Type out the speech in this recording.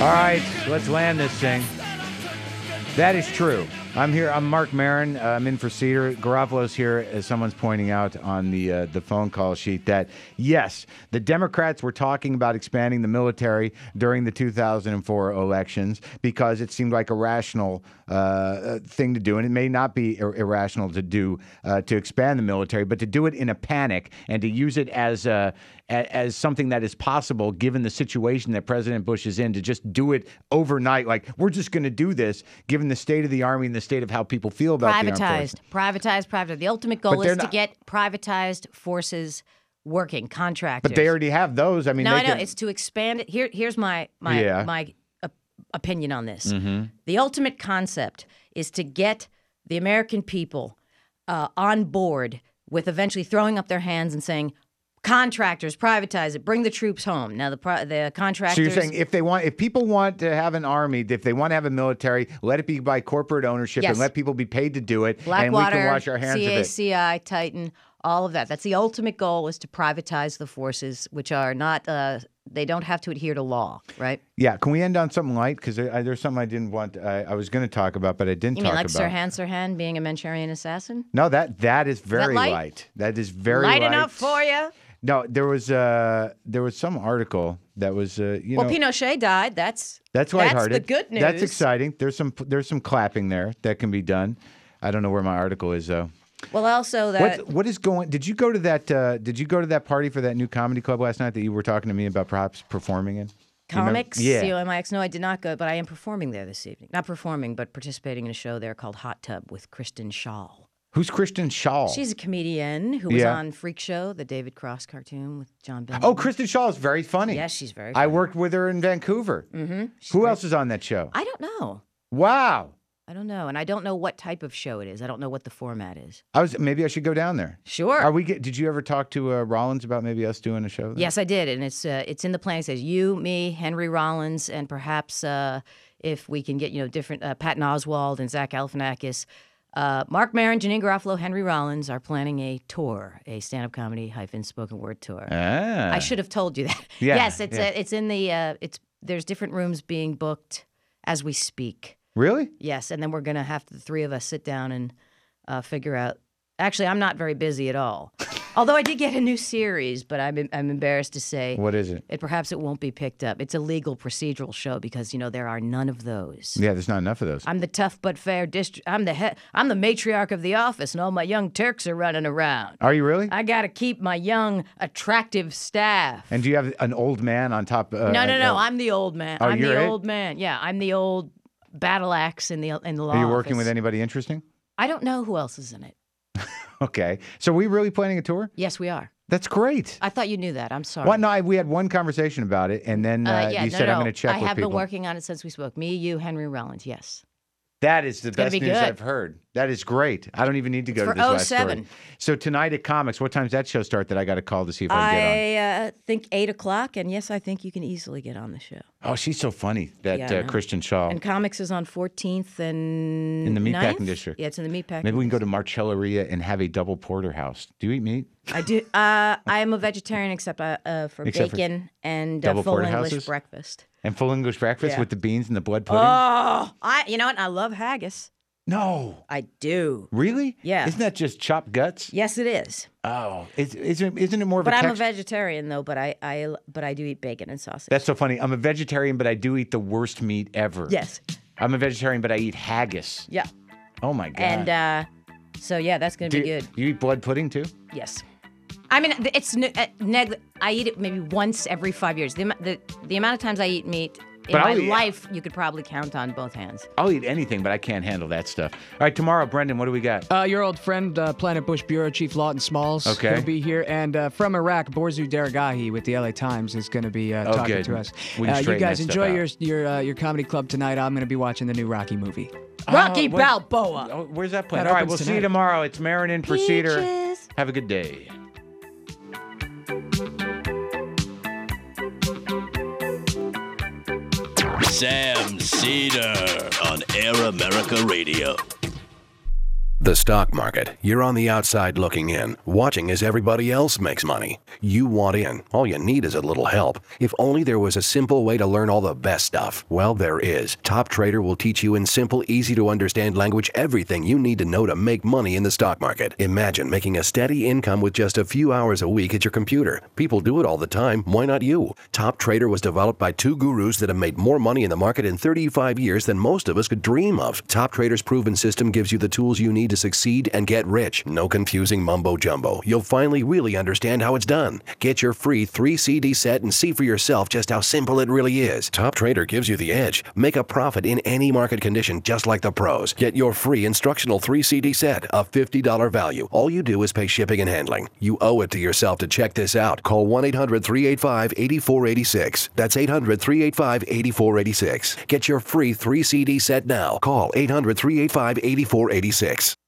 All right, let's land this thing. That is true. I'm here. I'm Mark Maron. I'm in for Cedar. Garoppolo's here, as someone's pointing out on the phone call sheet, that, yes, the Democrats were talking about expanding the military during the 2004 elections because it seemed like a rational thing to do, and it may not be irrational to do to expand the military, but to do it in a panic and to use it as something that is possible given the situation that President Bush is in, to just do it overnight. Like, we're just going to do this given the state of the Army and the state of how people feel about the armed forces. Privatized. The ultimate goal is to get privatized forces working, contractors. But they already have those. I mean, no, I know. It's to expand it. Here's my opinion on this. Mm-hmm. The ultimate concept is to get the American people on board with eventually throwing up their hands and saying, contractors, privatize it, bring the troops home. Now, the contractors... So you're saying if people want to have an army, if they want to have a military, let it be by corporate ownership, yes, and let people be paid to do it, Blackwater, and we can wash our hands of it. CACI, Titan, all of that. That's the ultimate goal, is to privatize the forces, which are not... they don't have to adhere to law, right? Yeah. Can we end on something light? Because there's something I didn't want... I was going to talk about, but I didn't talk about. You mean like Sirhan Sirhan being a Manchurian assassin? No, that is very light. That is very light. Light enough for you? No, there was some article that was Pinochet died. That's lighthearted. That's the good news. That's exciting. There's some clapping there that can be done. I don't know where my article is though. Well, also that what is going? Did you go to that? Did you go to that party for that new comedy club last night that you were talking to me about perhaps performing in? Comics, yeah. COMIX. No, I did not go, but I am performing there this evening. Not performing, but participating in a show there called Hot Tub with Kristen Schaal. Who's Kristen Schaal? She's a comedian who was on Freak Show, the David Cross cartoon with John Benjamin. Oh, Kristen Schaal is very funny. Yes, she's very funny. I worked with her in Vancouver. Mm-hmm. Who else is on that show? I don't know. Wow. I don't know, and I don't know what type of show it is. I don't know what the format is. Maybe I should go down there. Sure. Did you ever talk to Rollins about maybe us doing a show there? Yes, I did, and it's in the plan. It says you, me, Henry Rollins, and perhaps if we can get different Patton Oswalt and Zach Galifianakis. Mark Maron, Janine Garofalo, Henry Rollins are planning a tour, a stand-up comedy - spoken word tour. Ah. I should have told you that. Yeah, yes, it's in the there's different rooms being booked as we speak. Really? Yes, and then we're gonna have the three of us sit down and figure out. Actually, I'm not very busy at all. Although I did get a new series, but I'm embarrassed to say. What is it? Perhaps it won't be picked up. It's a legal procedural show because there are none of those. Yeah, there's not enough of those. I'm the tough but fair I'm the matriarch of the office, and all my young Turks are running around. Are you really? I got to keep my young, attractive staff. And do you have an old man on top? No. I'm the old man. Oh, I'm you're the old man. Yeah, I'm the old battle axe in the law. Are you working office. with anybody interesting? I don't know who else is in it. Okay. So are we really planning a tour? Yes, we are. That's great. I thought you knew that. I'm sorry. Well, no, we had one conversation about it, and then you said I'm going to check with people. I have been working on it since we spoke. Me, you, Henry Rollins, yes. That is the best news good. I've heard. That is great. I don't even need to go to this last story. So tonight at Comics, what time's that show start that I got to call to see if I can get on? I think 8 o'clock, and yes, I think you can easily get on the show. Oh, she's so funny, that Kristen Schaal. And Comics is on 14th and in the 9th? Meatpacking District. Yeah, it's in the Meatpacking. Maybe we can go to Marcelleria and have a double porterhouse. Do you eat meat? I do. I am a vegetarian except for bacon and full English breakfast. And full English breakfast with the beans and the blood pudding? Oh, you know what? I love haggis. No. I do. Really? Yeah. Isn't that just chopped guts? Yes, it is. Oh. Isn't it more of but a I'm a vegetarian, though, but I do eat bacon and sausage. That's so funny. I'm a vegetarian, but I do eat the worst meat ever. Yes. I'm a vegetarian, but I eat haggis. Yeah. Oh, my God. And so, yeah, that's going to be good. You eat blood pudding, too? Yes. I mean, I eat it maybe once every 5 years. The amount of times I eat meat in my life, you could probably count on both hands. I'll eat anything, but I can't handle that stuff. All right, tomorrow, Brendan, what do we got? Your old friend, Planet Bush Bureau Chief Lawton Smalls. Okay. He'll be here. And from Iraq, Borzu Daragahi with the LA Times is going to be talking to us. We can you guys that enjoy stuff your comedy club tonight. I'm going to be watching the new Rocky movie. Rocky Balboa. Oh, where's that playing? That All right, we'll opens see you tonight. tomorrow. It's Maron in for Cedar. Have a good day. Sam Cedar on Air America Radio. The stock market. You're on the outside looking in, watching as everybody else makes money. You want in. All you need is a little help. If only there was a simple way to learn all the best stuff. Well, there is. Top Trader will teach you in simple, easy to understand language everything you need to know to make money in the stock market. Imagine making a steady income with just a few hours a week at your computer. People do it all the time. Why not you? Top Trader was developed by two gurus that have made more money in the market in 35 years than most of us could dream of. Top Trader's proven system gives you the tools you need to succeed and get rich. No confusing mumbo jumbo. You'll finally really understand how it's done. Get your free 3-CD set and see for yourself just how simple it really is. Top Trader gives you the edge. Make a profit in any market condition just like the pros. Get your free instructional 3-CD set, a $50 value. All you do is pay shipping and handling. You owe it to yourself to check this out. Call 1-800-385-8486. That's 800-385-8486. Get your free 3-CD set now. Call 800-385-8486.